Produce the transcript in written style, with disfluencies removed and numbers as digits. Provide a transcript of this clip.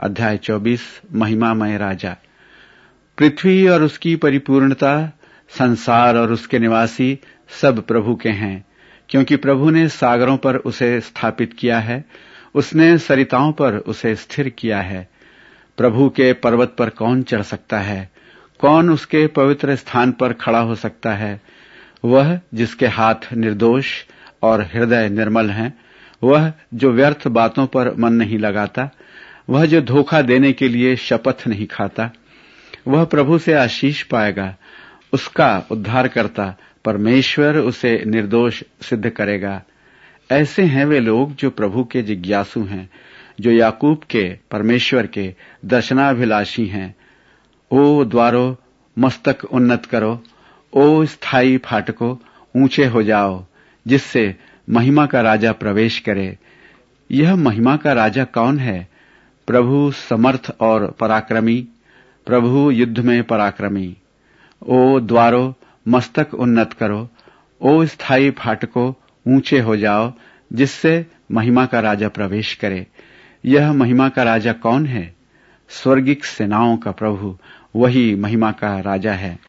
अध्याय 24 महिमामय राजा। पृथ्वी और उसकी परिपूर्णता, संसार और उसके निवासी सब प्रभु के हैं, क्योंकि प्रभु ने सागरों पर उसे स्थापित किया है, उसने सरिताओं पर उसे स्थिर किया है। प्रभु के पर्वत पर कौन चढ़ सकता है? कौन उसके पवित्र स्थान पर खड़ा हो सकता है? वह जिसके हाथ निर्दोष और हृदय निर्मल हैं, वह जो व्यर्थ बातों पर मन नहीं लगाता, वह जो धोखा देने के लिए शपथ नहीं खाता, वह प्रभु से आशीष पाएगा। उसका उद्धारकर्ता परमेश्वर उसे निर्दोष सिद्ध करेगा। ऐसे हैं वे लोग जो प्रभु के जिज्ञासु हैं, जो याकूब के परमेश्वर के दर्शनाभिलाषी हैं। ओ द्वारों, मस्तक उन्नत करो, ओ स्थायी फाटकों, ऊंचे हो जाओ, जिससे महिमा का राजा प्रवेश करे। यह महिमा का राजा कौन है? प्रभु समर्थ और पराक्रमी, प्रभु युद्ध में पराक्रमी। ओ द्वारों, मस्तक उन्नत करो, ओ स्थायी फाटकों, ऊंचे हो जाओ, जिससे महिमा का राजा प्रवेश करे। यह महिमा का राजा कौन है? स्वर्गिक सेनाओं का प्रभु, वही महिमा का राजा है।